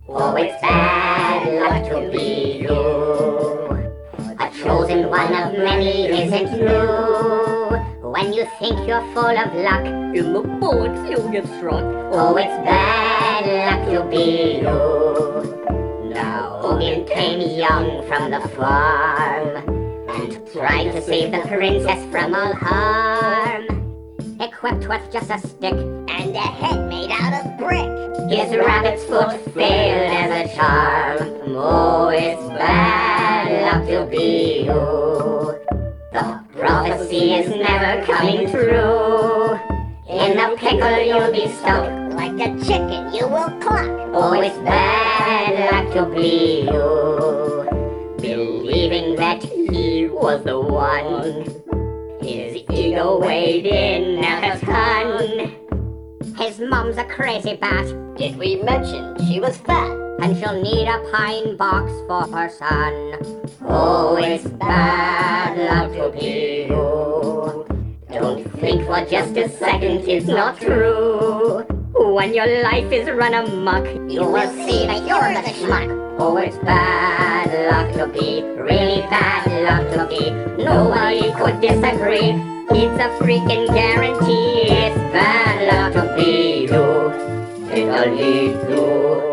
Oh, it's bad luck to be you. A chosen one of many isn't new. When you think you're full of luck, in the bullocks you'll get struck. oh, it's bad luck to be you. Now Ogier came young from the farm and tried to save the princess from all harm. Equipped with just a stick And a head made out of brick. his rabbit's foot failed as a charm. Oh, it's bad luck to be you. The prophecy is never coming true. In a pickle you'll be stuck. Like a chicken you will cluck. Oh, it's bad luck to be you. Believing that he was the one, his ego weighed in at a ton. His mom's a crazy bat, Did we mention she was fat? and she'll need a pine box for her son. Oh, it's bad luck to be you. Don't think for just a second it's not true. When your life is run amok, You will see that you're the schmuck. oh, it's bad luck to be, really bad luck to be. Nobody could disagree. It's a freaking guarantee. It's bad luck to be you. It'll lead to